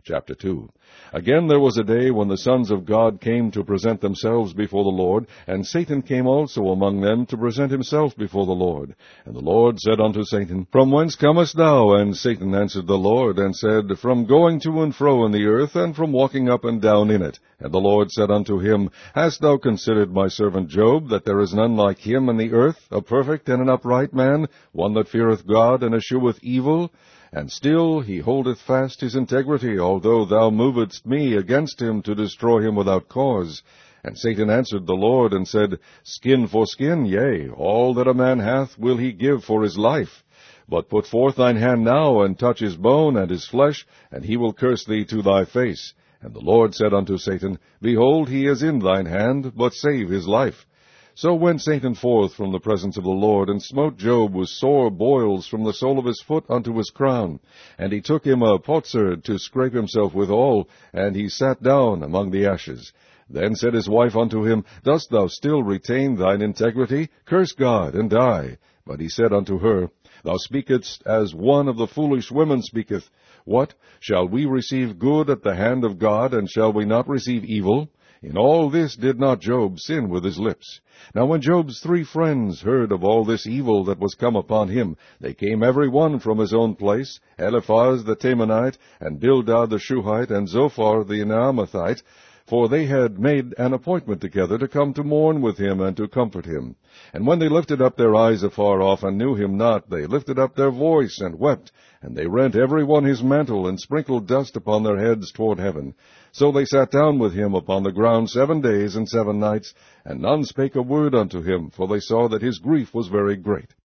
Chapter 2. Again there was a day when the sons of God came to present themselves before the Lord, and Satan came also among them to present himself before the Lord. And the Lord said unto Satan, From whence comest thou? And Satan answered the Lord, and said, From going to and fro in the earth, and from walking up and down in it. And the Lord said unto him, Hast thou considered my servant Job, that there is none like him in the earth, a perfect and an upright man, one that feareth God, and escheweth evil? And still he holdeth fast his integrity, although thou movedst me against him to destroy him without cause. And Satan answered the Lord, and said, Skin for skin, yea, all that a man hath will he give for his life. But put forth thine hand now, and touch his bone and his flesh, and he will curse thee to thy face. And the Lord said unto Satan, Behold, he is in thine hand, but save his life. So went Satan forth from the presence of the Lord, and smote Job with sore boils from the sole of his foot unto his crown. And he took him a potsherd to scrape himself withal, and he sat down among the ashes. Then said his wife unto him, Dost thou still retain thine integrity? Curse God, and die. But he said unto her, Thou speakest as one of the foolish women speaketh. What? Shall we receive good at the hand of God, and shall we not receive evil? In all this did not Job sin with his lips. Now when Job's 3 friends heard of all this evil that was come upon him, they came every one from his own place, Eliphaz the Temanite, and Bildad the Shuhite, and Zophar the Naamathite, for they had made an appointment together to come to mourn with him and to comfort him. And when they lifted up their eyes afar off, and knew him not, they lifted up their voice, and wept, and they rent every one his mantle, and sprinkled dust upon their heads toward heaven. So they sat down with him upon the ground 7 days and 7 nights, and none spake a word unto him, for they saw that his grief was very great.